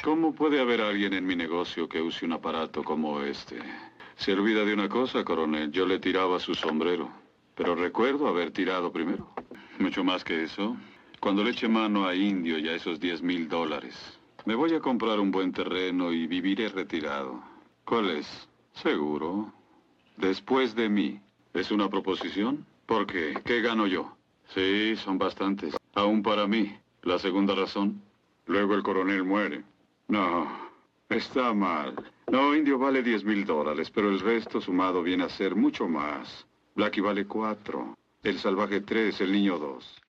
¿Cómo puede haber alguien en mi negocio que use un aparato como este? Se olvida de una cosa, coronel. Yo le tiraba su sombrero. Pero recuerdo haber tirado primero. Mucho más que eso. Cuando le eche mano a Indio y a esos $10,000, me voy a comprar un buen terreno y viviré retirado. ¿Cuál es? Seguro. Después de mí. ¿Es una proposición? ¿Por qué? ¿Qué gano yo? Sí, son bastantes. Aún para mí. La segunda razón. Luego el coronel muere. No, está mal. No, Indio vale $10,000, pero el resto sumado viene a ser mucho más. Blackie vale 4, el salvaje 3, el niño 2.